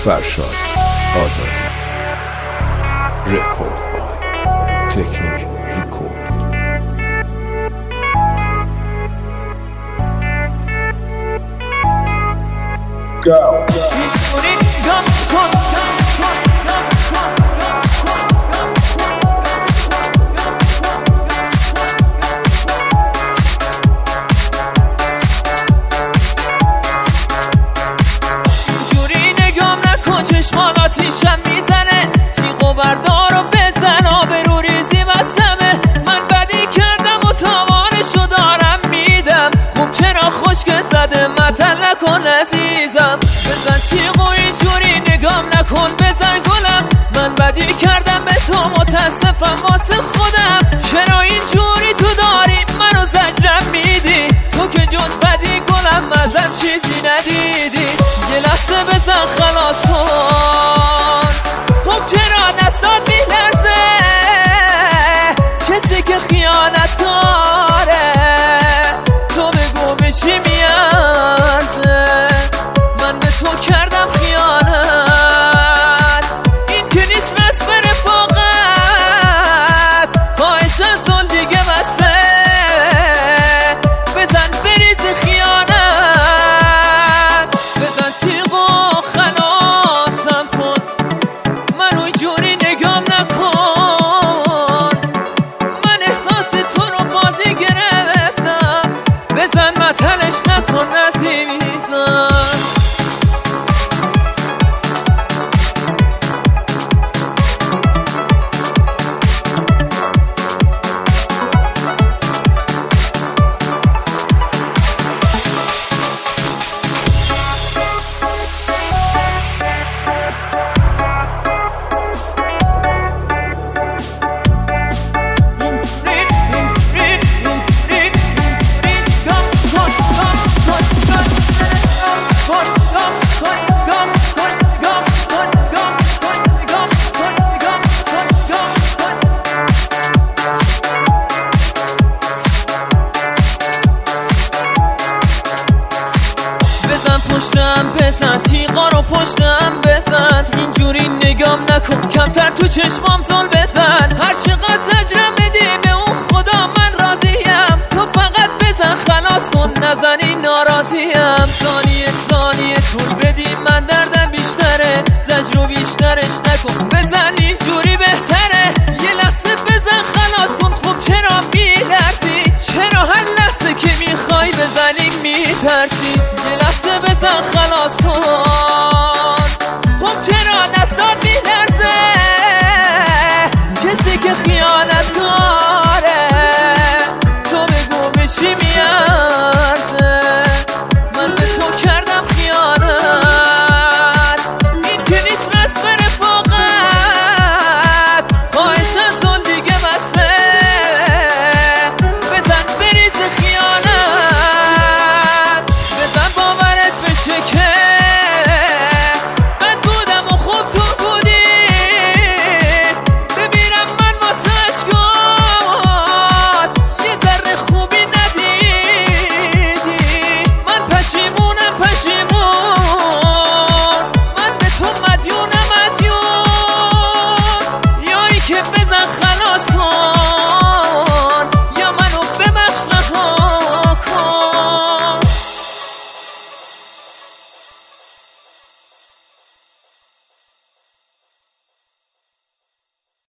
فرشاد آزادی. رکورد بای تکنیک رکورد. Go. چشمان آتیشم میزنه، تیغو بردار و بزن، آبرو ریزی واسمه. من بدی کردم و تاوانشو دارم میدم، خوب چرا خشک زده متن نکن عزیزم. بزن تیغو اینجوری نگام نکن، بزن گلم. من بدی کردم به تو متاسفم واسه خودم. چرا اینجوری تو داری منو زجرم میدی؟ تو که جز بدی گلم ازم چیزی ندیدی. یه لحظه بزن خلاص کن، خب چرا دستات میلرزه؟ کسی که خیانت کاره تو بگو به چی میارزه؟ من به تو کردم خیانت، این که نیست رسم رفاقت. خواهش از اون دیگه بسه، بزن بریز خیانت. بزن تیغو خلاصم کن، منو اینجوری نگام نکن. من احساس تو رو بازی گرفتم، بزن متنش نکن عزیزم. بزن تیغا رو پشتم بزن، اینجوری نگام نکن، کمتر تو چشمام زل بزن. هر چقدر زجرم بدی به اون خدا من راضیم، تو فقط بزن خلاص کن، نزنی ناراضیم. ثانیه ثانیه طول بدی من دردم بیشتره، زجر رو بیشترش نکن، بزن اینجوری